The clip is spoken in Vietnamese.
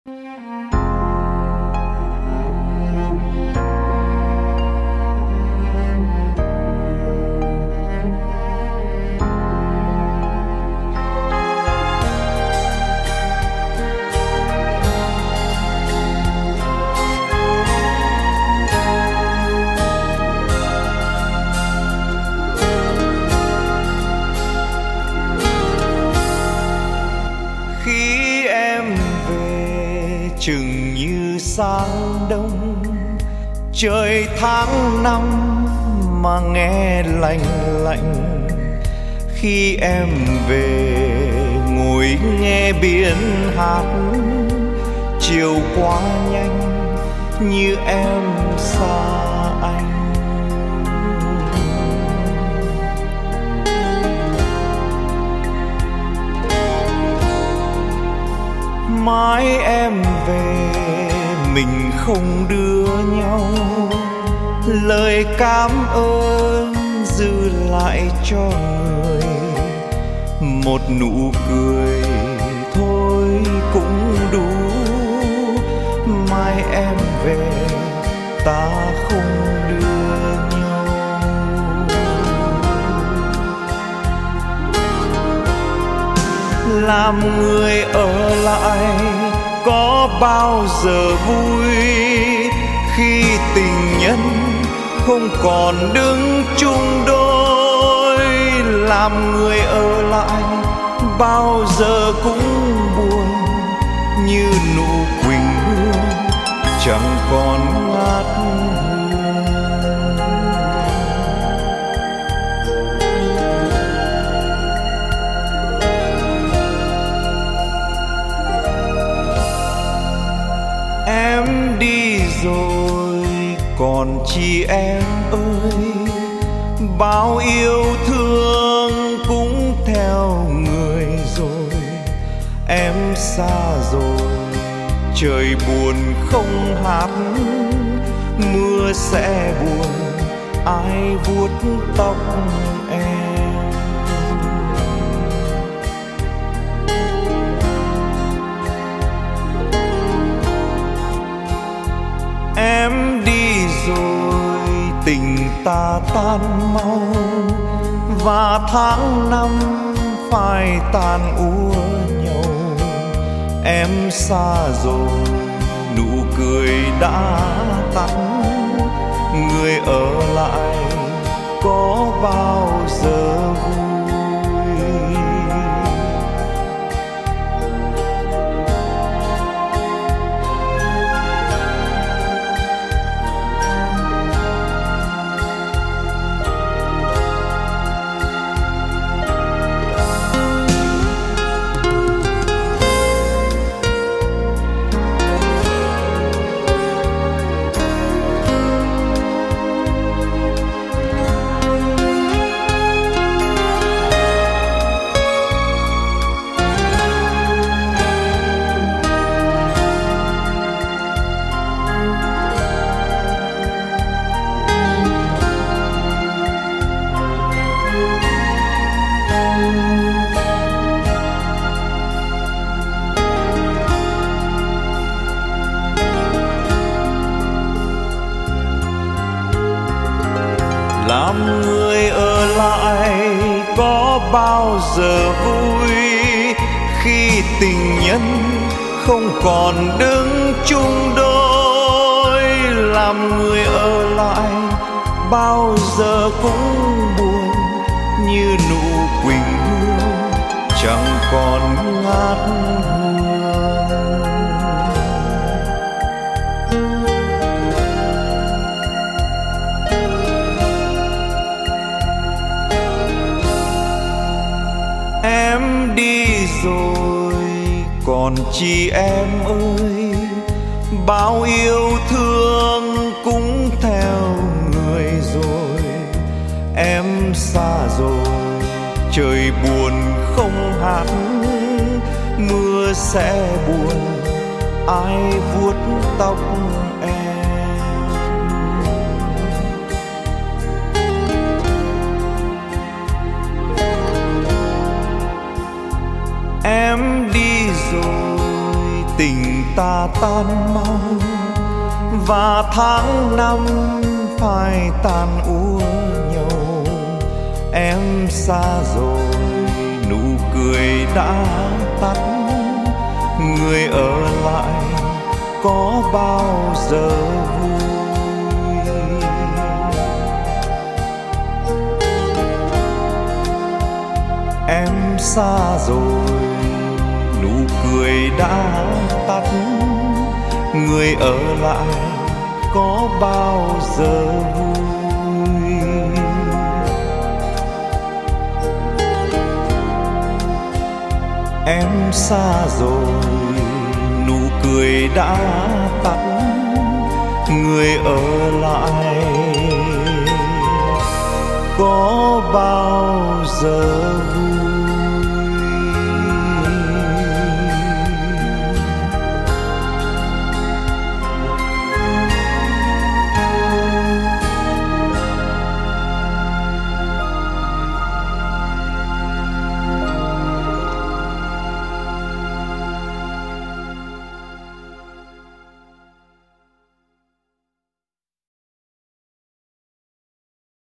Chừng như sáng đông trời tháng năm mà nghe lạnh lạnh. Khi em về ngồi nghe biển hát, chiều quá nhanh như em xa anh. Mãi em về mình không đưa nhau, lời cảm ơn dư lại cho người. Một nụ cười thôi cũng đủ, mai em về ta không đưa nhau. Làm người ở lại có bao giờ vui, khi tình nhân không còn đứng chung đôi. Làm người ở lại bao giờ cũng buồn, như nụ quỳnh hương chẳng còn ngát hương. Em đi rồi còn chi em ơi, bao yêu thương cũng theo người rồi. Em xa rồi trời buồn không hát, mưa sẽ buồn ai vuốt tóc em. Em đi rồi tình ta tan mau, và tháng năm phải tàn úa nhau. Em xa rồi nụ cười đã tắt, người ở lại có bao giờ vui. Làm người ở lại có bao giờ vui, khi tình nhân không còn đứng chung đôi. Làm người ở lại bao giờ cũng buồn, như nụ quỳnh hương chẳng còn ngát hương. Em đi rồi còn chi em ơi, bao yêu thương cũng theo người rồi. Em xa rồi trời buồn không hát, mưa sẽ buồn ai vuốt tóc em. Em đi rồi tình ta tan mau và tháng năm phai tàn úa nhau. Em xa rồi, nụ cười đã tắt, người ở lại có bao giờ vui. Em xa rồi, nụ cười đã tắt, người ở lại có bao giờ vui. Em xa rồi, nụ cười đã tắt, người ở lại có bao giờ